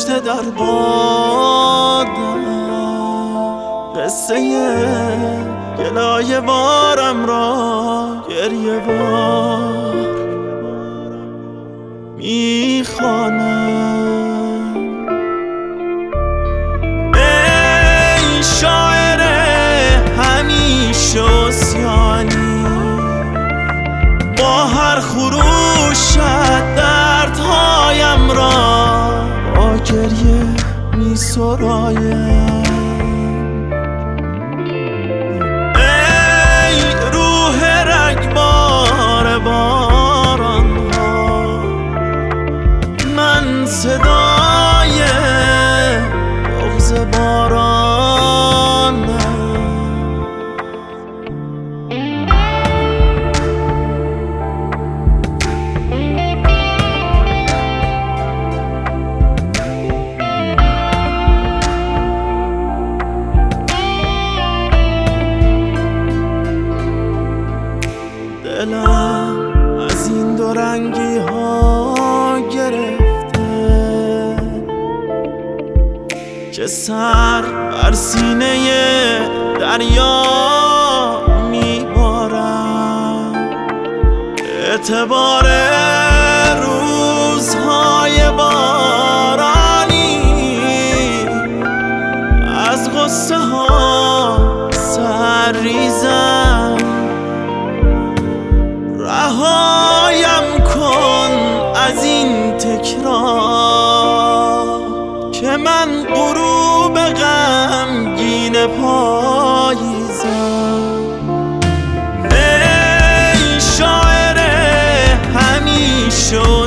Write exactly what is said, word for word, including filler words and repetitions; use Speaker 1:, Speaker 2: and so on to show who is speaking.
Speaker 1: گذشته در بادم، قصه گلایه بارم را گریه بار میخوانم. ای شاعر همیشه و سیانی، با هر خروشت دردهایم را با گریه می سرایم. ای روح رگبار باران ها، من صدای بغض بارانم. دلم از این دو رنگی ها گرفته که سر بر سینه دریا میبارم. اعتبار روزهای بارانی از غصه ها سر ریزم. رهایم کن از این تکرار که من غروب غمگین پاییزم. ای شاعر همیشه